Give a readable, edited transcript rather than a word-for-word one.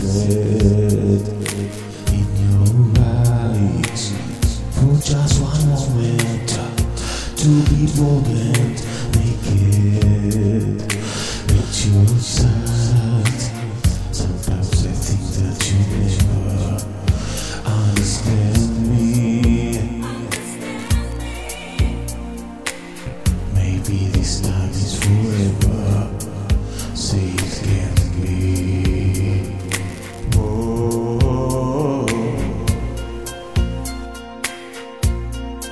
red in your eyes for just one moment to be broken naked at your side. Sometimes I think that you never understand me. Maybe this time is forever. Say it can be.